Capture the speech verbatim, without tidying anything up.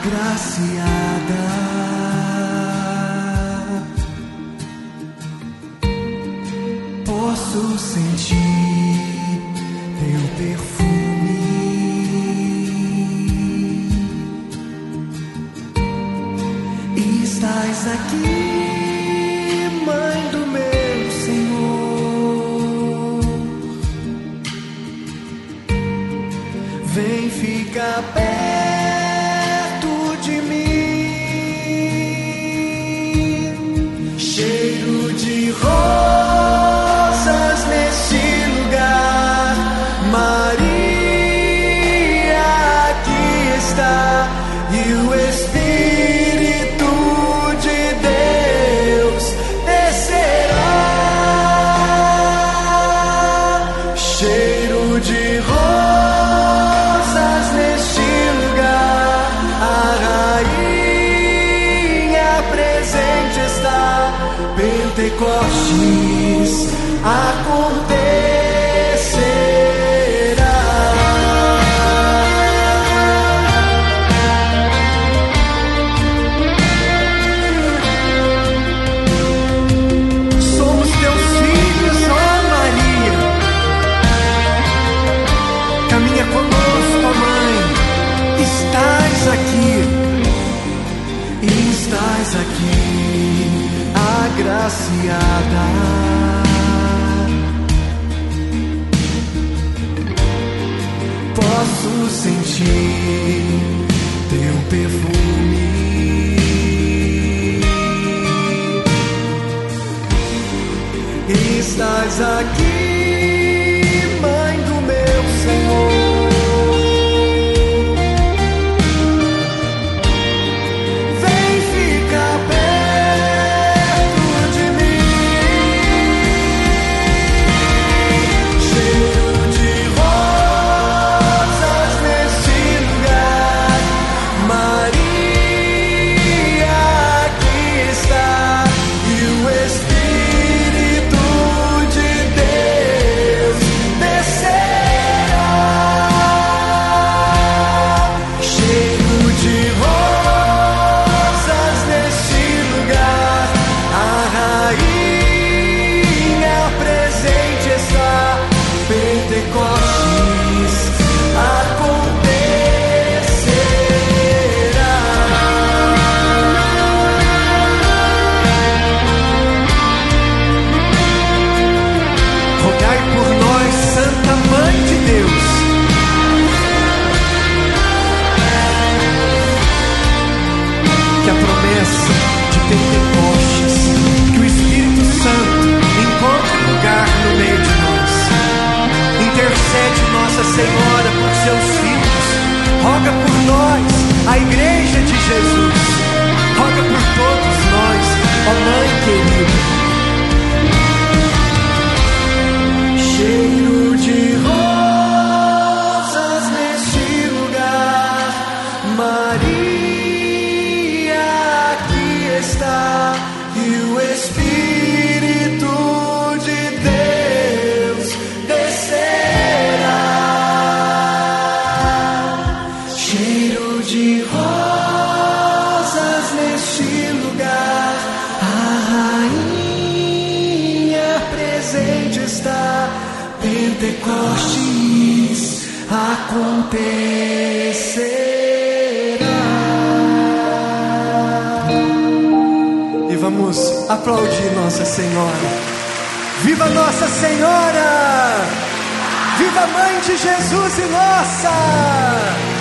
agraciada. Posso sentir teu perfume. Estás aqui, Mãe do meu Senhor. Vem ficar perto de mim. Cheiro de rosas nesse lugar. Maria aqui está, e o Espírito de Deus descerá. Cheiro de rosas neste lugar. A rainha presente está. Pentecostes acontecerá. Somos teus filhos, ó Maria. Caminha conosco, ó Mãe. Estás aqui, estás aqui, agraciada. Posso sentir teu perfume. Estás aqui, Mãe do meu Senhor. Vem ficar perto de mim. Cheiro de rosas nesse lugar. Maria aqui está, e o Espírito de Deus descerá. Cheiro de rosas nesse lugar. A rainha presente está. Pentecostes acontecerá. Rogai por nós, Santa Mãe de Deus, que a promessa de Pentecostes, que o Espírito Santo encontre lugar no meio de nós. Intercede, Nossa Senhora, por seus filhos. Roga por nós, a Igreja de Jesus. Roga por todos nós, ó Mãe querida. Cheiro de rosas neste lugar. Maria aqui está, e o Espírito de Deus descerá. Cheiro de rosas neste lugar. A rainha presente está. Pentecostes acontecerá. E vamos aplaudir Nossa Senhora. Viva Nossa Senhora! Viva a Mãe de Jesus e nossa!